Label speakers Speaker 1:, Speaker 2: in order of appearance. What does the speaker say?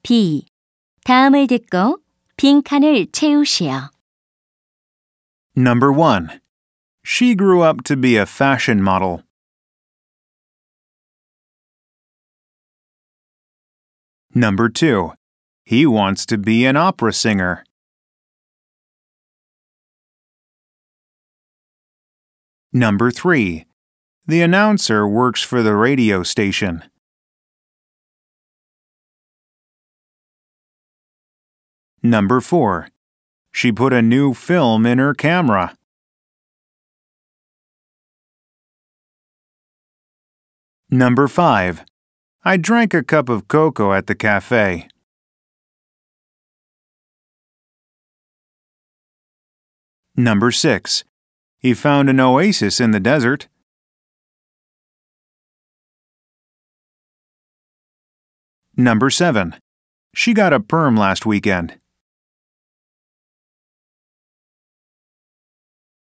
Speaker 1: B. 다음을 듣고 빈 칸을 채우시오.
Speaker 2: Number 1. She grew up to be a fashion model. Number 2. He wants to be an opera singer. Number 3. The announcer works for the radio station. Number 4. She put a new film in her camera. Number 5. I drank a cup of cocoa at the cafe. Number 6. He found an oasis in the desert. Number 7. She got a perm last weekend.